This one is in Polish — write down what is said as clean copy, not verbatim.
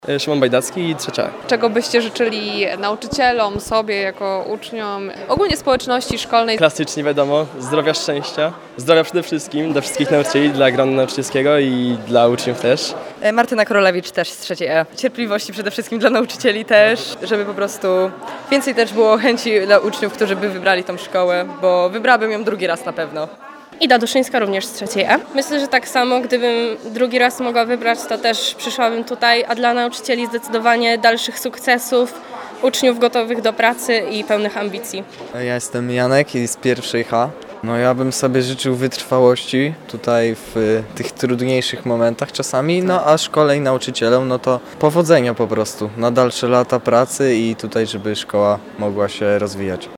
Szymon Bajdacki, trzecia E. Czego byście życzyli nauczycielom, sobie jako uczniom, ogólnie społeczności szkolnej? Klasycznie wiadomo, zdrowia, szczęścia. Zdrowia przede wszystkim dla wszystkich nauczycieli, dla grona nauczycielskiego i dla uczniów też. Martyna Królewicz też z trzeciej E. Cierpliwości przede wszystkim dla nauczycieli też, żeby po prostu więcej też było chęci dla uczniów, którzy by wybrali tą szkołę, bo wybrałabym ją drugi raz na pewno. Ida Duszyńska również z trzeciej E. Myślę, że tak samo, gdybym drugi raz mogła wybrać, to też przyszłabym tutaj, a dla nauczycieli zdecydowanie dalszych sukcesów, uczniów gotowych do pracy i pełnych ambicji. Ja jestem Janek i z pierwszej H. No ja bym sobie życzył wytrwałości tutaj w tych trudniejszych momentach czasami, no a szkole i nauczycielom no to powodzenia po prostu na dalsze lata pracy i tutaj, żeby szkoła mogła się rozwijać.